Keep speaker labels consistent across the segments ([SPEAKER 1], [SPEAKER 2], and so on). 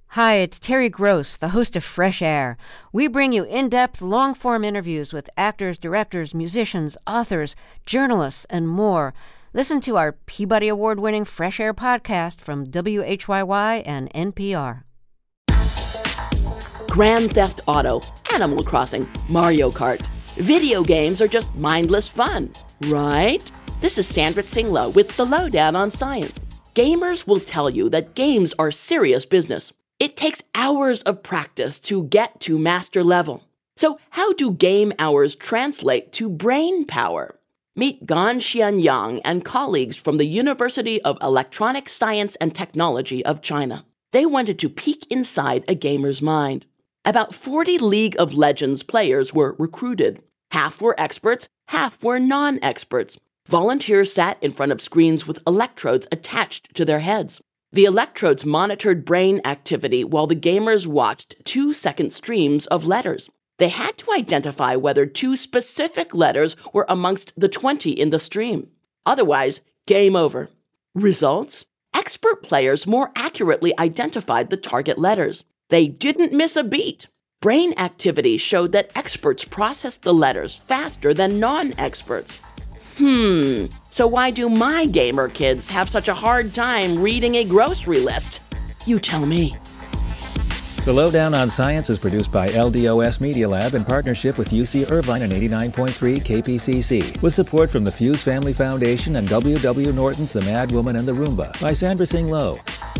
[SPEAKER 1] Hi, it's Terry Gross, the host of Fresh Air. We bring you in-depth, long-form interviews with actors, directors, musicians, authors, journalists, and more. Listen to our Peabody Award-winning Fresh Air podcast from WHYY and NPR.
[SPEAKER 2] Grand Theft Auto, Animal Crossing, Mario Kart. Video games are just mindless fun, right? This is Sandra Tsinglow with the Lowdown on Science. Gamers will tell you that games are serious business. It takes hours of practice to get to master level. So how do game hours translate to brain power? Meet Ganxian Yang and colleagues from the University of Electronic Science and Technology of China. They wanted to peek inside a gamer's mind. About 40 League of Legends players were recruited. Half were experts, half were non-experts. Volunteers sat in front of screens with electrodes attached to their heads. The electrodes monitored brain activity while the gamers watched 2-second streams of letters. They had to identify whether 2 specific letters were amongst the 20 in the stream. Otherwise, game over. Results? Expert players more accurately identified the target letters. They didn't miss a beat. Brain activity showed that experts processed the letters faster than non-experts. So why do my gamer kids have such a hard time reading a grocery list? You tell me.
[SPEAKER 3] The Lowdown on Science is produced by LDOS Media Lab in partnership with UC Irvine and 89.3 KPCC, with support from the Fuse Family Foundation and W.W. Norton's The Mad Woman and the Roomba by Sandra Tsinglow.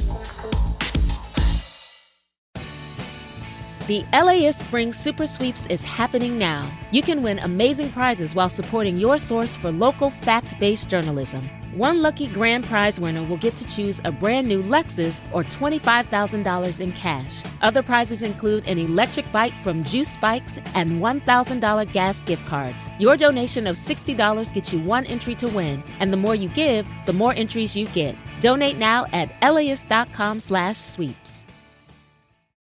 [SPEAKER 4] The LAist Spring Super Sweeps is happening now. You can win amazing prizes while supporting your source for local fact-based journalism. One lucky grand prize winner will get to choose a brand new Lexus or $25,000 in cash. Other prizes include an electric bike from Juice Bikes and $1,000 gas gift cards. Your donation of $60 gets you 1 entry to win, and the more you give, the more entries you get. Donate now at LAist.com/sweeps.